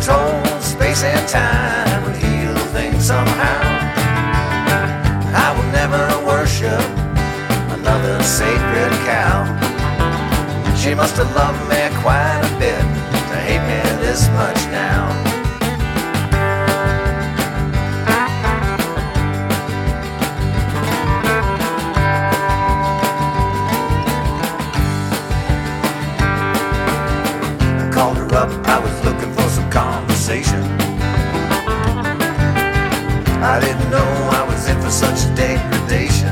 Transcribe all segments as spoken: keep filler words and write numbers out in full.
told space and time would heal things somehow. I will never worship another sacred cow. She must have loved me quite a bit to hate me this much now. I called her up, I was looking for some conversation. I didn't know I was in for such degradation.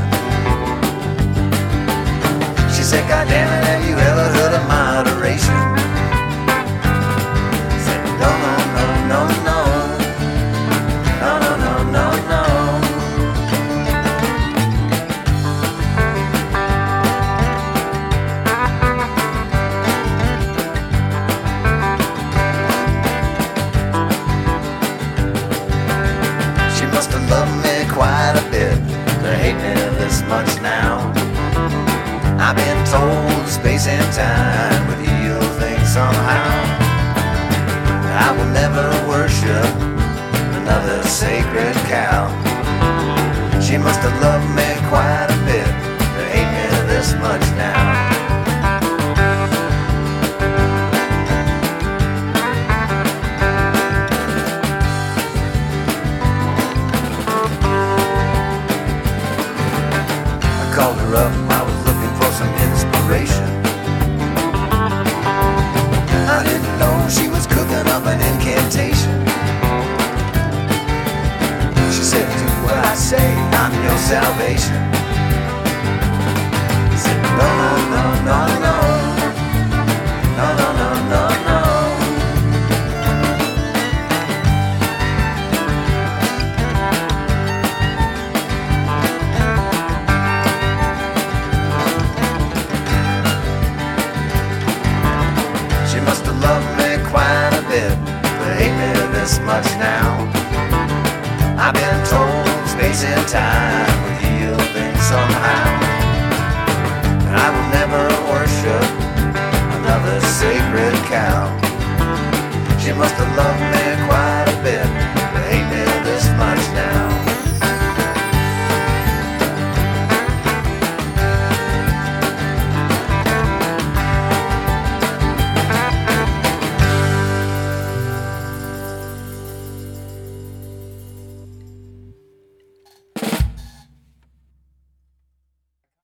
She said, God damn it, have you ever heard of moderation? I said, no, no, no, no, no. No, no, no, no, no. She must have loved me quite a bit to hate me this much now. I've been told space and time would heal things somehow. I will never worship another sacred cow. She must have loved me quite a bit to hate me this much now. I called her up, I was looking for some inspiration. I didn't know she was cooking up an incantation. She said, do what I say, I'm your salvation. I said, no, no, no, no, no. No, no, no, no, no. She must have loved me quite a bit to hate me this much now. I've been told space and time would heal things somehow. I will never worship another sacred cow. She must have loved me quite